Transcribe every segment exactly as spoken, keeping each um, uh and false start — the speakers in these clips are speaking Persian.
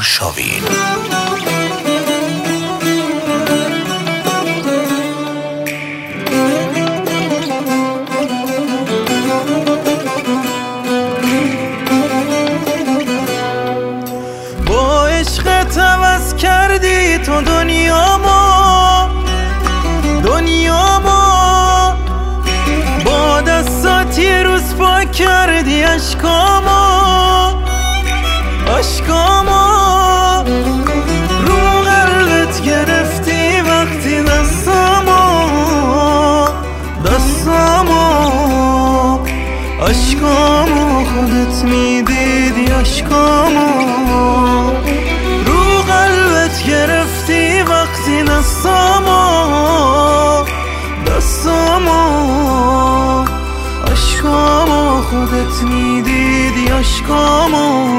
آرشاوین. با عشقت عوض کردی تو دنیامو، دنیامو با دستات یه روز پاک کردی عشقامو، عشقامو رو قلبت گرفتی وقتی دستامو، دستامو عشقامو خودت میدیدی عشقامو رو قلبت گرفتی وقتی دستامو، دستامو عشقامو خودت میدیدی عشقامو.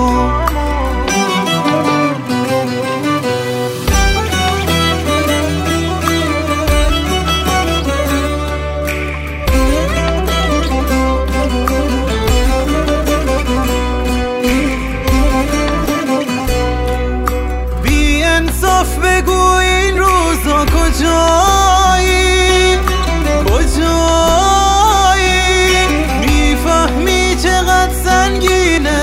بی انصاف بگو این روزا کجایی، کجایی میفهمی چقدر سنگینه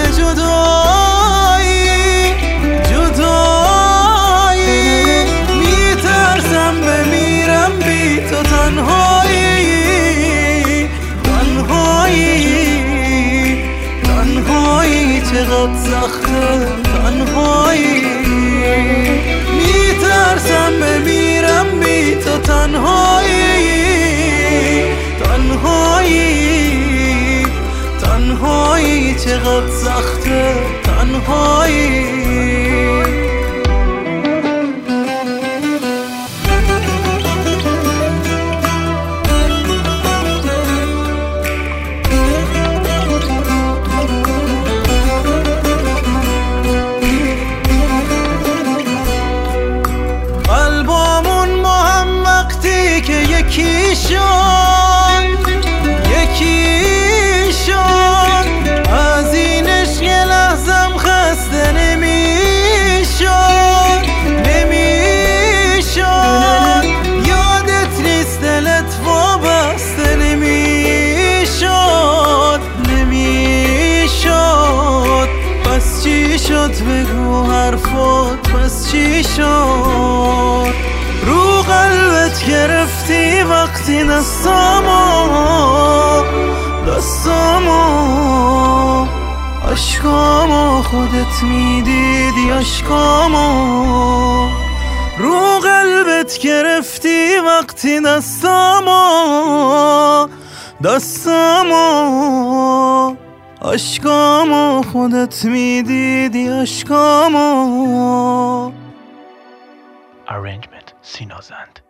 جدایی، جدایی میترسم بمیرم بی تو تنهایی، تنهایی تنهایی چقدر سخته تنهایی میترسم بمیرم بی تو تنهایی، تنهایی تنهایی چقدر سخته تنهایی. یکی شد یکی شد از این عشق یه لحظم خسته نمیشد، نمیشد یادت نیست دلت وابسته نمیشد، نمیشد پس چی شد بگو حرفات، پس چی شد رو قلبت گرفتی وقتی دستامو، دستامو عشقامو خودت میدیدی عشقامو رو قلبت گرفتی وقتی دستامو، دستامو عشقامو خودت میدیدی عشقامو. Arrangement سینازند.